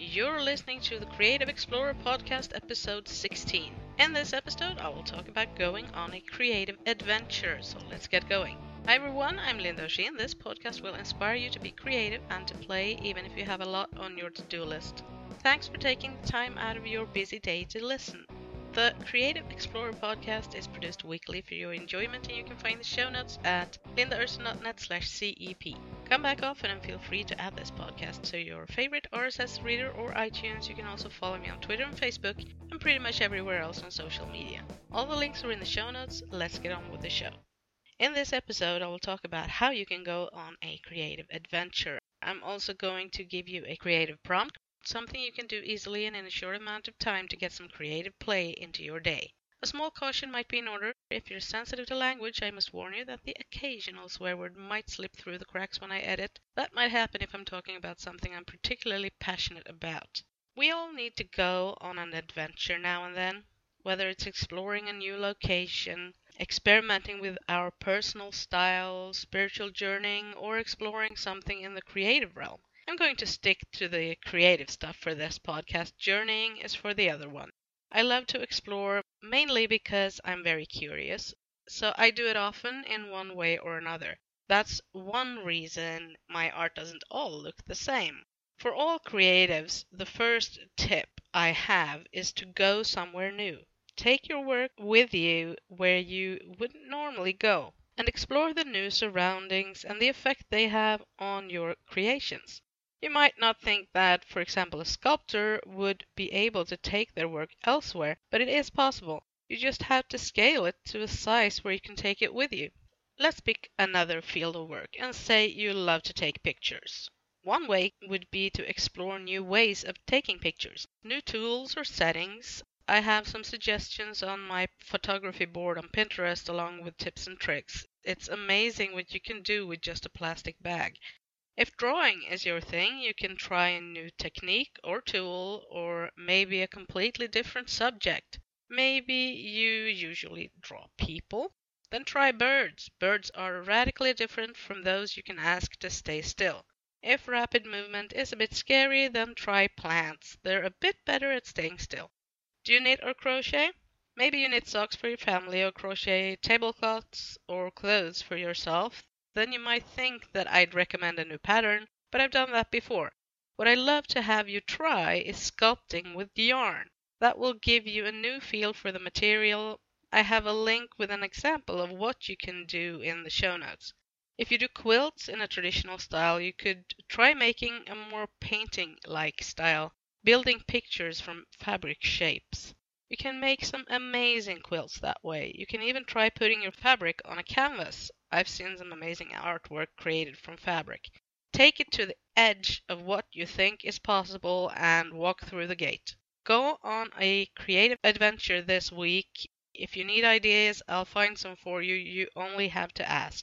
You're listening to the Creative Explorer Podcast, episode 16. In this episode, I will talk about going on a creative adventure, so let's get going. Hi everyone, I'm Linda O'Sheen. This podcast will inspire you to be creative and to play even if you have a lot on your to-do list. Thanks for taking the time out of your busy day to listen. The Creative Explorer Podcast is produced weekly for your enjoyment, and you can find the show notes at lindaurson.net/CEP. Come back often and feel free to add this podcast to your favorite RSS reader or iTunes. You can also follow me on Twitter and Facebook and pretty much everywhere else on social media. All the links are in the show notes. Let's get on with the show. In this episode, I will talk about how you can go on a creative adventure. I'm also going to give you a creative prompt, something you can do easily and in a short amount of time to get some creative play into your day. A small caution might be in order. If you're sensitive to language, I must warn you that the occasional swear word might slip through the cracks when I edit. That might happen if I'm talking about something I'm particularly passionate about. We all need to go on an adventure now and then, whether it's exploring a new location, experimenting with our personal style, spiritual journeying, or exploring something in the creative realm. I'm going to stick to the creative stuff for this podcast. Journeying is for the other one. I love to explore mainly because I'm very curious, so I do it often in one way or another. That's one reason my art doesn't all look the same. For all creatives, the first tip I have is to go somewhere new. Take your work with you where you wouldn't normally go and explore the new surroundings and the effect they have on your creations. You might not think that, for example, a sculptor would be able to take their work elsewhere, but it is possible. You just have to scale it to a size where you can take it with you. Let's pick another field of work and say you love to take pictures. One way would be to explore new ways of taking pictures, new tools or settings. I have some suggestions on my photography board on Pinterest along with tips and tricks. It's amazing what you can do with just a plastic bag. If drawing is your thing, you can try a new technique or tool, or maybe a completely different subject. Maybe you usually draw people, then try birds. Birds are radically different from those you can ask to stay still. If rapid movement is a bit scary, then try plants. They're a bit better at staying still. Do you knit or crochet? Maybe you knit socks for your family or crochet tablecloths or clothes for yourself. Then you might think that I'd recommend a new pattern, but I've done that before. What I love to have you try is sculpting with yarn. That will give you a new feel for the material. I have a link with an example of what you can do in the show notes. If you do quilts in a traditional style, you could try making a more painting-like style, building pictures from fabric shapes. You can make some amazing quilts that way. You can even try putting your fabric on a canvas. I've seen some amazing artwork created from fabric. Take it to the edge of what you think is possible and walk through the gate. Go on a creative adventure this week. If you need ideas, I'll find some for you. You only have to ask.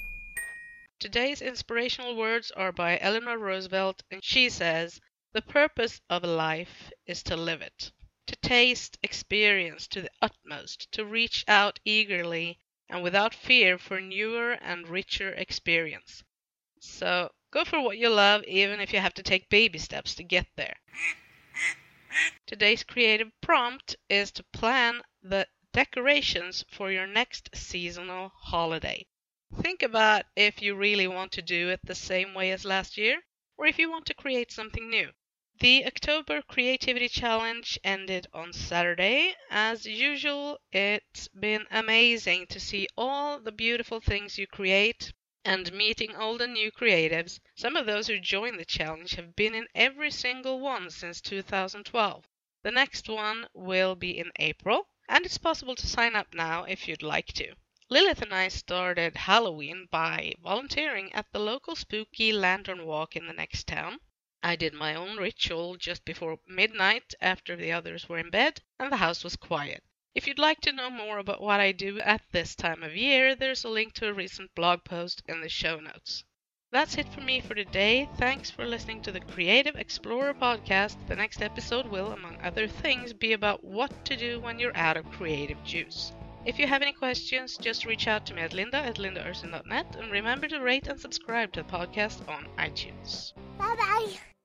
Today's inspirational words are by Eleanor Roosevelt, and she says, "The purpose of life is to live it, to taste experience to the utmost, to reach out eagerly and without fear for newer and richer experience." So go for what you love, even if you have to take baby steps to get there. Today's creative prompt is to plan the decorations for your next seasonal holiday. Think about if you really want to do it the same way as last year, or if you want to create something new. The October Creativity Challenge ended on Saturday. As usual, it's been amazing to see all the beautiful things you create and meeting old and new creatives. Some of those who joined the challenge have been in every single one since 2012. The next one will be in April, and it's possible to sign up now if you'd like to. Lilith and I started Halloween by volunteering at the local spooky lantern walk in the next town. I did my own ritual just before midnight after the others were in bed, and the house was quiet. If you'd like to know more about what I do at this time of year, there's a link to a recent blog post in the show notes. That's it for me for today. Thanks for listening to the Creative Explorer podcast. The next episode will, among other things, be about what to do when you're out of creative juice. If you have any questions, just reach out to me at linda@lindaurson.net, and remember to rate and subscribe to the podcast on iTunes. Bye-bye.